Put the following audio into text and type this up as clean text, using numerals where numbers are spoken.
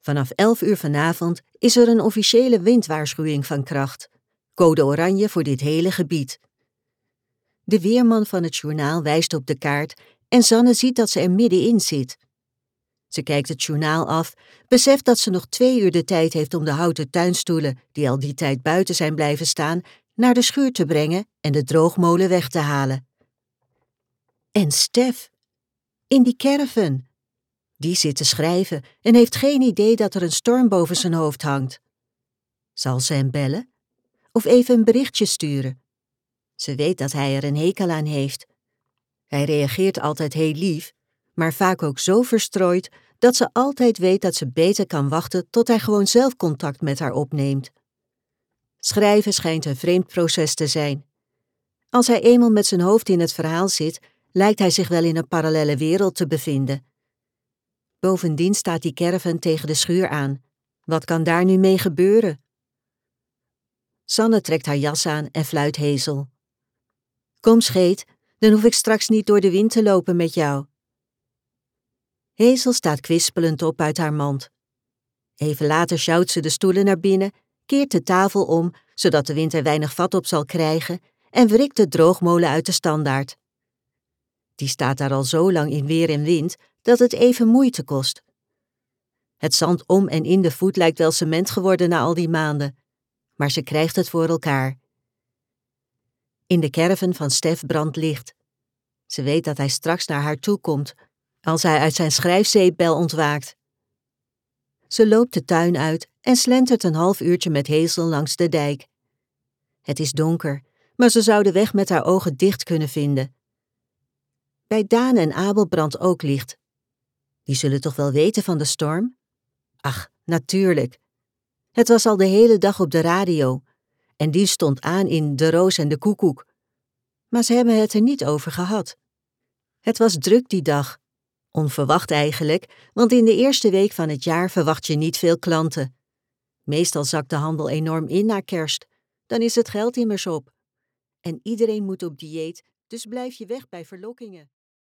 Vanaf 11 uur vanavond is er een officiële windwaarschuwing van kracht. Code oranje voor dit hele gebied. De weerman van het journaal wijst op de kaart en Sanne ziet dat ze er middenin zit. Ze kijkt het journaal af, beseft dat ze nog 2 uur de tijd heeft om de houten tuinstoelen, die al die tijd buiten zijn blijven staan, naar de schuur te brengen en de droogmolen weg te halen. En Stef, in die caravan. Die zit te schrijven en heeft geen idee dat er een storm boven zijn hoofd hangt. Zal ze hem bellen? Of even een berichtje sturen? Ze weet dat hij er een hekel aan heeft. Hij reageert altijd heel lief, maar vaak ook zo verstrooid dat ze altijd weet dat ze beter kan wachten tot hij gewoon zelf contact met haar opneemt. Schrijven schijnt een vreemd proces te zijn. Als hij eenmaal met zijn hoofd in het verhaal zit, lijkt hij zich wel in een parallelle wereld te bevinden. Bovendien staat die caravan tegen de schuur aan. Wat kan daar nu mee gebeuren? Sanne trekt haar jas aan en fluit Hazel. Kom scheet, dan hoef ik straks niet door de wind te lopen met jou. Hazel staat kwispelend op uit haar mand. Even later sjouwt ze de stoelen naar binnen, keert de tafel om, zodat de wind er weinig vat op zal krijgen, en wrikt de droogmolen uit de standaard. Die staat daar al zo lang in weer en wind, dat het even moeite kost. Het zand om en in de voet lijkt wel cement geworden na al die maanden, maar ze krijgt het voor elkaar. In de caravan van Stef brandt licht. Ze weet dat hij straks naar haar toe komt, als hij uit zijn schrijfzeepbel ontwaakt. Ze loopt de tuin uit en slentert een half uurtje met Hazel langs de dijk. Het is donker, maar ze zou de weg met haar ogen dicht kunnen vinden. Bij Daan en Abel brandt ook licht. Die zullen toch wel weten van de storm? Ach, natuurlijk. Het was al de hele dag op de radio en die stond aan in De Roos en de Koekoek. Maar ze hebben het er niet over gehad. Het was druk die dag. Onverwacht eigenlijk, want in de eerste week van het jaar verwacht je niet veel klanten. Meestal zakt de handel enorm in na kerst. Dan is het geld immers op. En iedereen moet op dieet, dus blijf je weg bij verlokkingen.